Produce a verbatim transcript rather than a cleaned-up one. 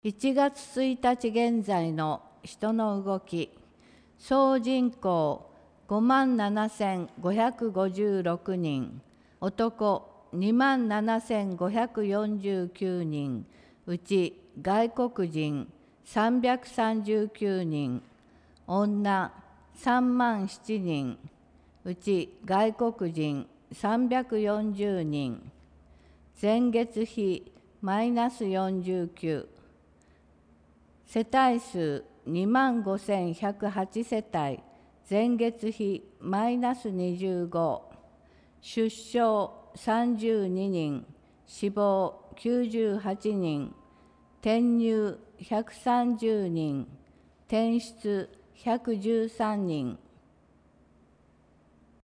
いちがつついたち現在の人の動き、総人口ごまんななせんごひゃくごじゅうろくにん、男にまんななせんごひゃくよんじゅうきゅうにん、うち外国人さんびゃくさんじゅうきゅうにん、女さんまんななにん、うち外国人さんびゃくよんじゅうにん、前月比マイナスよんじゅうきゅう、世帯数にまんごせんひゃくはちせたい、前月比マイナスにじゅうご、出生さんじゅうににん、死亡きゅうじゅうはちにん、転入ひゃくさんじゅうにん、転出ひゃくじゅうさんにん。